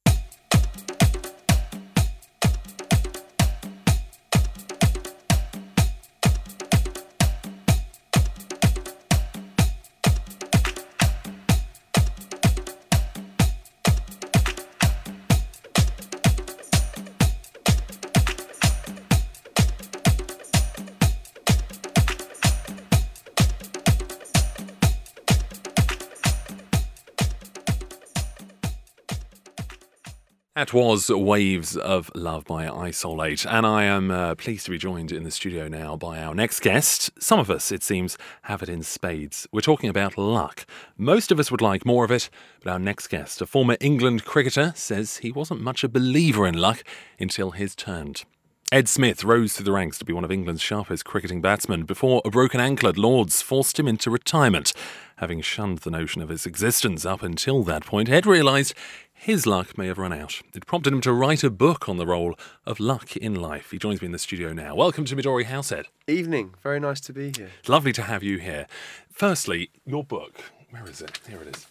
That was Waves of Love by Isolate, and I am uh, pleased to be joined in the studio now by our next guest. Some of us, it seems, have it in spades. We're talking about luck. Most of us would like more of it, but our next guest, a former England cricketer, says he wasn't much a believer in luck until his turn. Ed Smith rose through the ranks to be one of England's sharpest cricketing batsmen before a broken ankle at Lord's forced him into retirement. Having shunned the notion of his existence up until that point, Ed realised his luck may have run out. It prompted him to write a book on the role of luck in life. He joins me in the studio now. Welcome to Midori House, Ed. Evening. Very nice to be here. Lovely to have you here. Firstly, your book. Where is it? Here it is.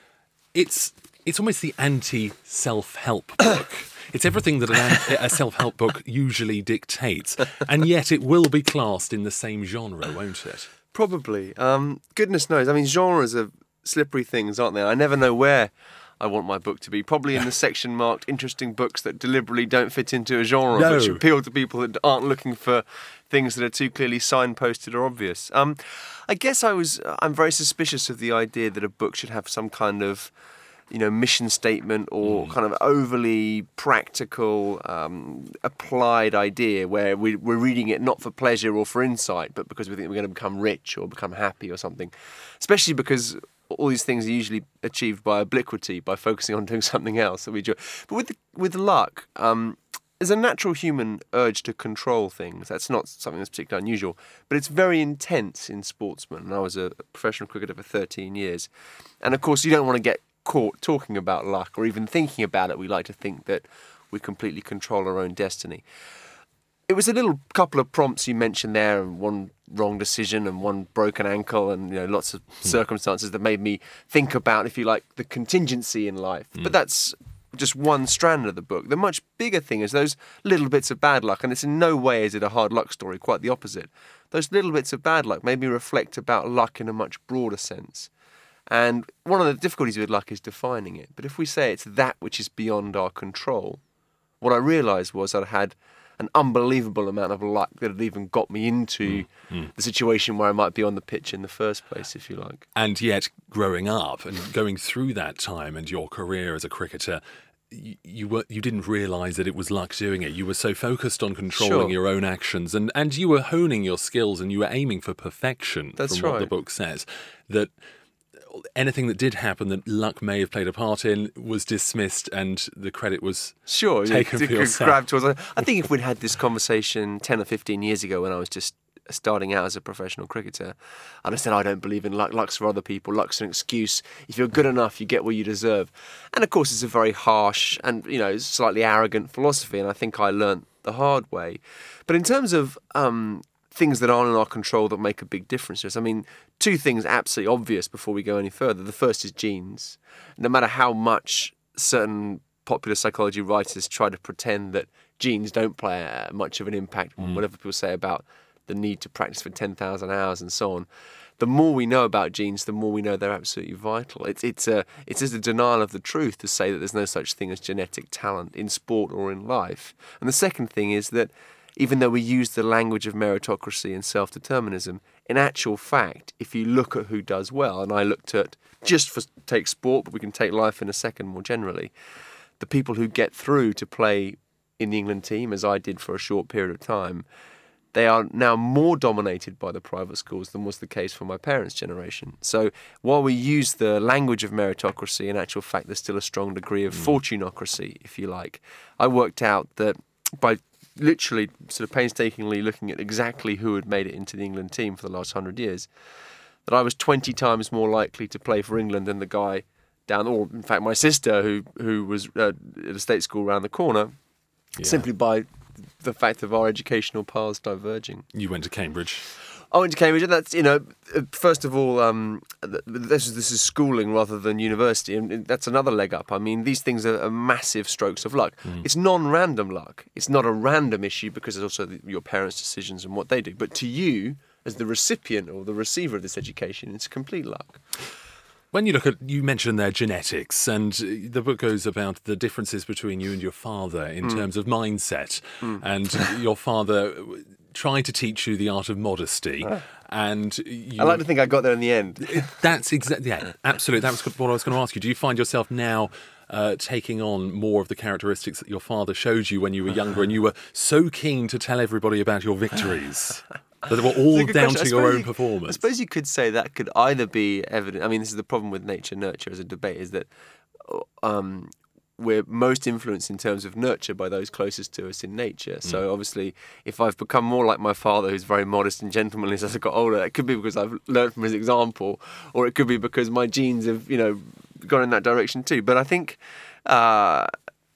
It's it's almost the anti-self-help book. It's everything that an, a self-help book usually dictates, and yet it will be classed in the same genre, won't it? Probably. Um, goodness knows. I mean, genres are slippery things, aren't they? I never know where I want my book to be. Probably in the section marked interesting books that deliberately don't fit into a genre, no. which appeal to people that aren't looking for things that are too clearly signposted or obvious. Um, I guess I was. I'm very suspicious of the idea that a book should have some kind of, you know, mission statement or mm. kind of overly practical, um, applied idea where we, we're reading it not for pleasure or for insight, but because we think we're going to become rich or become happy or something. Especially because all these things are usually achieved by obliquity, by focusing on doing something else that we enjoy. But with the, with luck, um, there's a natural human urge to control things. That's not something that's particularly unusual, but it's very intense in sportsmen. And I was a professional cricketer for thirteen years. And of course, you don't want to get caught talking about luck or even thinking about it. We like to think that we completely control our own destiny. It was a little couple of prompts you mentioned there, and one wrong decision and one broken ankle, and you know lots of mm. circumstances that made me think about, if you like, the contingency in life. Mm. But that's just one strand of the book. The much bigger thing is those little bits of bad luck, and it's in no way is it a hard luck story, quite the opposite. Those little bits of bad luck made me reflect about luck in a much broader sense. And one of the difficulties with luck is defining it. But if we say it's that which is beyond our control, what I realised was I'd had an unbelievable amount of luck that had even got me into mm, mm. the situation where I might be on the pitch in the first place, if you like. And yet, growing up and going through that time and your career as a cricketer, you, you were you didn't realise that it was luck doing it. You were so focused on controlling sure. your own actions, and, and you were honing your skills and you were aiming for perfection, That's from right. what the book says, that anything that did happen that luck may have played a part in was dismissed and the credit was sure taken yeah, for yourself. Grab towards, I think if we'd had this conversation ten or fifteen years ago when I was just starting out as a professional cricketer, and I said I don't believe in luck, luck's for other people, luck's an excuse, if you're good enough you get what you deserve. And of course it's a very harsh and, you know, slightly arrogant philosophy, and I think I learnt the hard way. But in terms of um, things that aren't in our control that make a big difference to us, I mean, two things absolutely obvious before we go any further. The first is genes. No matter how much certain popular psychology writers try to pretend that genes don't play uh, much of an impact on mm. whatever people say about the need to practice for ten thousand hours and so on, the more we know about genes, the more we know they're absolutely vital. It's it's a it's just a denial of the truth to say that there's no such thing as genetic talent in sport or in life. And the second thing is that even though we use the language of meritocracy and self-determinism, in actual fact, if you look at who does well, and I looked at, just for take sport, but we can take life in a second more generally, the people who get through to play in the England team, as I did for a short period of time, they are now more dominated by the private schools than was the case for my parents' generation. So while we use the language of meritocracy, in actual fact, there's still a strong degree of mm. fortunocracy, if you like. I worked out that by literally sort of painstakingly looking at exactly who had made it into the England team for the last hundred years, that I was twenty times more likely to play for England than the guy down, or in fact my sister who, who was uh, at a state school around the corner, yeah. simply by the fact of our educational paths diverging. You went to Cambridge. I went to Cambridge, and that's, you know, first of all, um, this is this is schooling rather than university, and that's another leg up. I mean, these things are, are massive strokes of luck. Mm. It's non-random luck. It's not a random issue because it's also the, your parents' decisions and what they do. But to you, as the recipient or the receiver of this education, it's complete luck. When you look at, you mentioned their genetics, and the book goes about the differences between you and your father in mm. terms of mindset. Mm. And your father tried to teach you the art of modesty. Uh, and you, I like to think I got there in the end. That's exactly, yeah, absolutely. That was what I was going to ask you. Do you find yourself now uh, taking on more of the characteristics that your father showed you when you were younger, and you were so keen to tell everybody about your victories? That they were all down question. to your own you, performance. I suppose you could say that could either be evident. I mean, this is the problem with nature-nurture as a debate, is that um, we're most influenced in terms of nurture by those closest to us in nature. So mm. obviously, if I've become more like my father, who's very modest and gentlemanly as I got older, it could be because I've learned from his example, or it could be because my genes have, you know, gone in that direction too. But I think uh,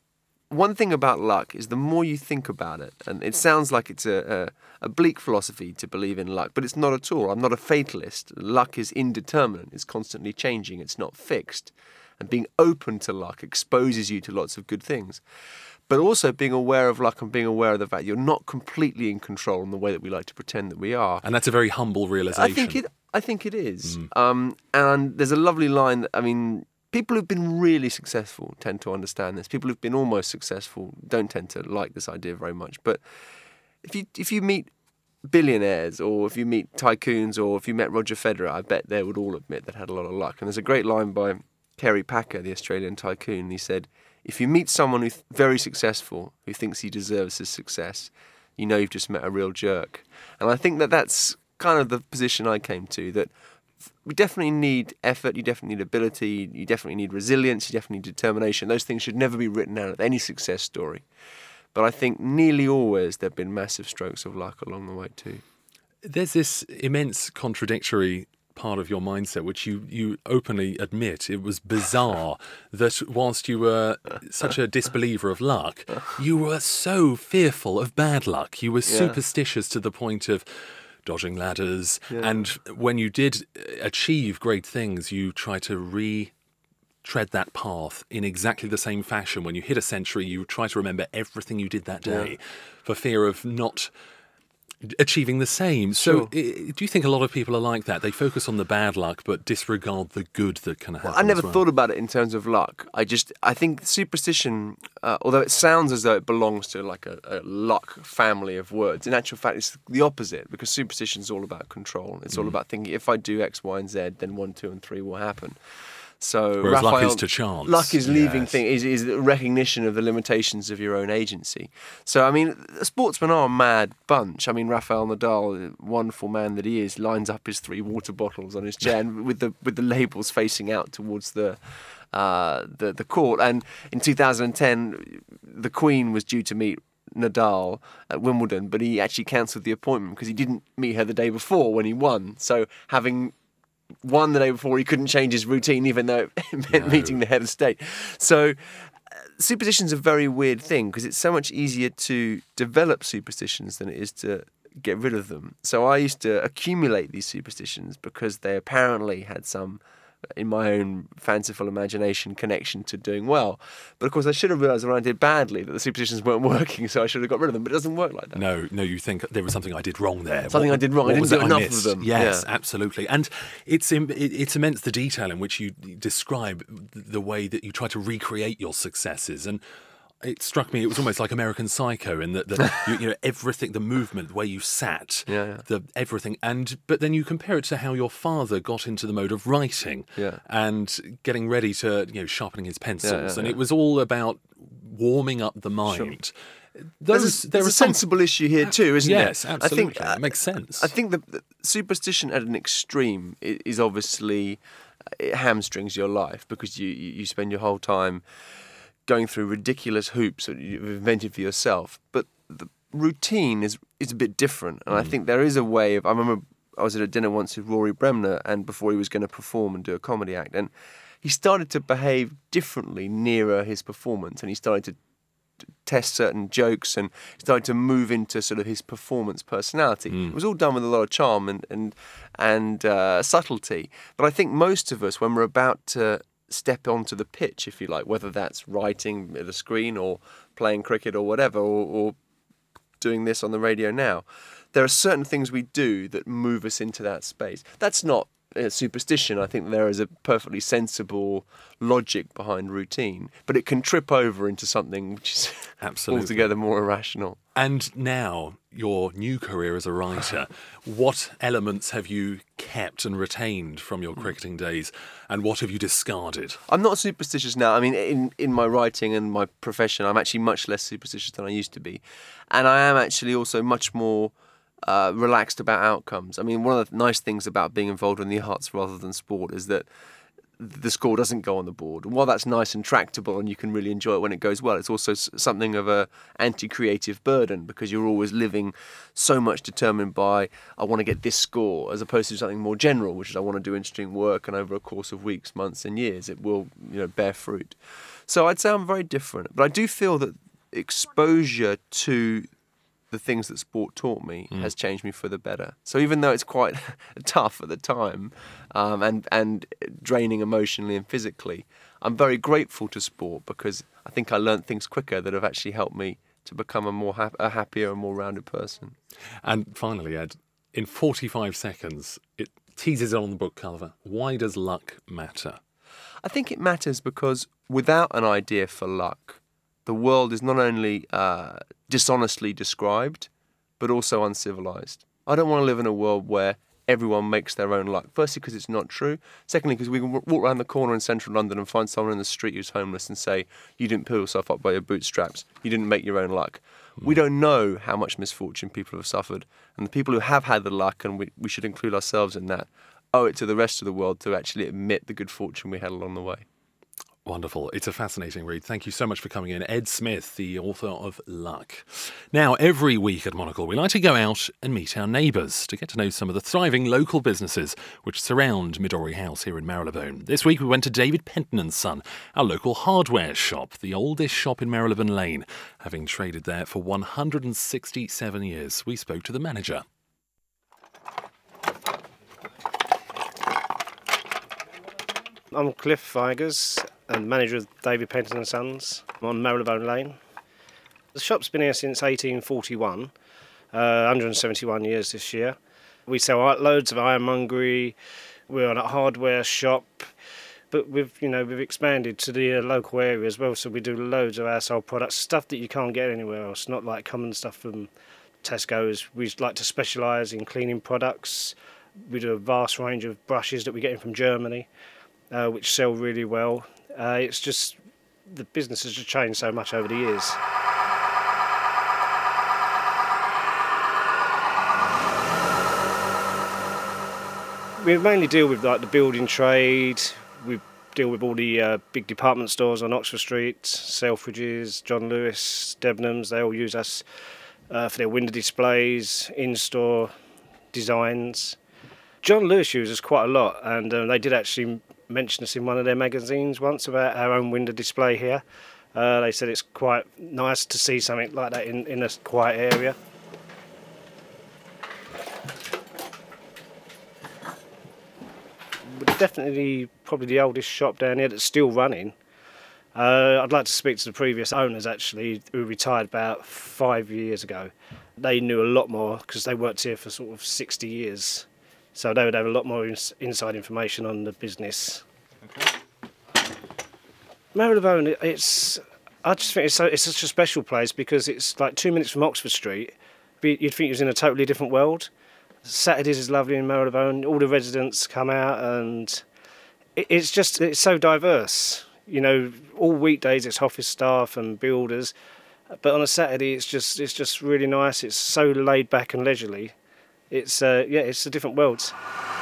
one thing about luck is the more you think about it, and it sounds like it's a, a a bleak philosophy to believe in luck, but it's not at all. I'm not a fatalist. Luck is indeterminate. It's constantly changing. It's not fixed. And being open to luck exposes you to lots of good things. But also being aware of luck and being aware of the fact you're not completely in control in the way that we like to pretend that we are. And that's a very humble realization. I think it, I think it is. Mm. Um, and there's a lovely line that, I mean, people who've been really successful tend to understand this. People who've been almost successful don't tend to like this idea very much. But If you if you meet billionaires, or if you meet tycoons, or if you met Roger Federer, I bet they would all admit that had a lot of luck. And there's a great line by Kerry Packer, the Australian tycoon. He said, if you meet someone who's very successful, who thinks he deserves his success, you know you've just met a real jerk. And I think that that's kind of the position I came to, that we definitely need effort, you definitely need ability, you definitely need resilience, you definitely need determination. Those things should never be written out of any success story. But I think nearly always there have been massive strokes of luck along the way too. There's this immense contradictory part of your mindset, which you, you openly admit. It was bizarre that whilst you were such a disbeliever of luck, you were so fearful of bad luck. You were yeah. superstitious to the point of dodging ladders. Yeah. And when you did achieve great things, you tried to re- tread that path in exactly the same fashion. When you hit a century, you try to remember everything you did that day, yeah. for fear of not achieving the same. So sure. do you think a lot of people are like that? They focus on the bad luck but disregard the good that can happen? Well, I never as well. thought about it in terms of luck. I just, I think superstition, uh, although it sounds as though it belongs to like a, a luck family of words, in actual fact it's the opposite, because superstition is all about control. It's mm. all about thinking, if I do X, Y and Z, then one, two and three will happen. So Whereas Raphael, luck is to chance. Luck is leaving Yes. thing is is the recognition of the limitations of your own agency. So I mean, sportsmen are a mad bunch. I mean, Rafael Nadal, wonderful man that he is, lines up his three water bottles on his chair and with the with the labels facing out towards the uh, the the court. And in two thousand ten, the Queen was due to meet Nadal at Wimbledon, but he actually cancelled the appointment because he didn't meet her the day before when he won. So having won the day before, he couldn't change his routine, even though it meant No. meeting the head of state. So uh, superstition's a very weird thing because it's so much easier to develop superstitions than it is to get rid of them. So I used to accumulate these superstitions because they apparently had some, in my own fanciful imagination, connection to doing well. But of course I should have realised when I did badly that the superstitions weren't working, so I should have got rid of them. But it doesn't work like that. No, no, you think there was something I did wrong there. Something What- I did wrong. I what didn't was do it I enough of missed? them. Yes, Yeah. absolutely. And it's im- it- it's immense the detail in which you describe the way that you try to recreate your successes. And it struck me, it was almost like American Psycho in that, that you, you know, everything, the movement, the way you sat, Yeah, yeah. the everything. And but then you compare it to how your father got into the mode of writing Yeah. and getting ready to, you know, sharpening his pencils. Yeah, yeah, and yeah. it was all about warming up the mind. There's, Those, a, there there's are a some- sensible issue here too, isn't yes, there? absolutely. I think, uh, it makes sense. I think the, the superstition at an extreme i- is obviously it hamstrings your life because you, you you spend your whole time going through ridiculous hoops that you've invented for yourself. But the routine is is a bit different, and I think there is a way of. I remember I was at a dinner once with Rory Bremner, and before he was going to perform and do a comedy act, and he started to behave differently nearer his performance, and he started to test certain jokes and started to move into sort of his performance personality. It was all done with a lot of charm and and and uh, subtlety. But I think most of us, when we're about to step onto the pitch, if you like, whether that's writing at a screen or playing cricket or whatever, or, or doing this on the radio now, there are certain things we do that move us into that space. That's not a superstition. I think there is a perfectly sensible logic behind routine, but it can trip over into something which is Absolutely. altogether more irrational. And now, your new career as a writer, what elements have you kept and retained from your cricketing days, and what have you discarded? I'm not superstitious now. I mean, in, in my writing and my profession, I'm actually much less superstitious than I used to be. And I am actually also much more uh, relaxed about outcomes. I mean, one of the nice things about being involved in the arts rather than sport is that the score doesn't go on the board. And while that's nice and tractable and you can really enjoy it when it goes well, it's also s- something of a anti-creative burden because you're always living so much determined by, I want to get this score, as opposed to something more general, which is I want to do interesting work, and over a course of weeks, months and years, it will, you know, bear fruit. So I'd say I'm very different. But I do feel that exposure to the things that sport taught me Mm. has changed me for the better. So even though it's quite tough at the time um, and and draining emotionally and physically, I'm very grateful to sport because I think I learnt things quicker that have actually helped me to become a more hap- a happier and more rounded person. And finally, Ed, in forty-five seconds, it teases it on the book cover. Why does luck matter? I think it matters because without an idea for luck, the world is not only uh, dishonestly described, but also uncivilized. I don't want to live in a world where everyone makes their own luck. Firstly, because it's not true. Secondly, because we can w- walk around the corner in central London and find someone in the street who's homeless and say, you didn't pull yourself up by your bootstraps. You didn't make your own luck. Mm. We don't know how much misfortune people have suffered. And the people who have had the luck, and we, we should include ourselves in that, owe it to the rest of the world to actually admit the good fortune we had along the way. Wonderful. It's a fascinating read. Thank you so much for coming in. Ed Smith, the author of Luck. Now, every week at Monocle, we like to go out and meet our neighbours to get to know some of the thriving local businesses which surround Midori House here in Marylebone. This week, we went to David Penton and Son, our local hardware shop, the oldest shop in Marylebone Lane. Having traded there for one hundred sixty-seven years, we spoke to the manager. I'm Cliff Vigers and manager of David Penton and Sons. I'm on Marylebone Lane. The shop's been here since eighteen forty-one, uh, one hundred seventy-one years this year. We sell loads of ironmongery. We're on a hardware shop, but we've you know we've expanded to the uh, local area as well. So we do loads of household products, stuff that you can't get anywhere else. Not like common stuff from Tesco's. We like to specialise in cleaning products. We do a vast range of brushes that we get in from Germany. uh, which sell really well. Uh, it's just the business has just changed so much over the years. We mainly deal with like the building trade. We deal with all the uh, big department stores on Oxford Street, Selfridges, John Lewis, Debenhams. They all use us uh, for their window displays, in-store designs. John Lewis uses us quite a lot, and uh, they did actually mention us in one of their magazines once about our own window display here. Uh, they said it's quite nice to see something like that in, in a quiet area. Definitely probably the oldest shop down here that's still running. Uh, I'd like to speak to the previous owners actually, who retired about five years ago. They knew a lot more because they worked here for sort of sixty years. So they would have a lot more ins- inside information on the business. Okay. Marylebone, it's, I just think it's, so, it's such a special place because it's like two minutes from Oxford Street. You'd think it was in a totally different world. Saturdays is lovely in Marylebone. All the residents come out, and it's just it's so diverse. You know, all weekdays it's office staff and builders, but on a Saturday it's just it's just really nice. It's so laid back and leisurely. It's uh, yeah, it's a different world.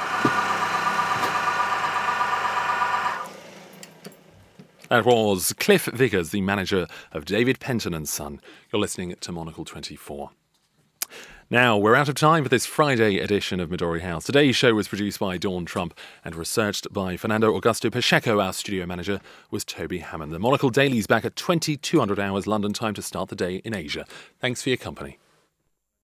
That was Cliff Vickers, the manager of David Penton and Son. You're listening to Monocle twenty-four. Now, we're out of time for this Friday edition of Midori House. Today's show was produced by Dawn Trump and researched by Fernando Augusto Pacheco. Our studio manager was Toby Hammond. The Monocle Daily's back at twenty-two hundred hours London time to start the day in Asia. Thanks for your company.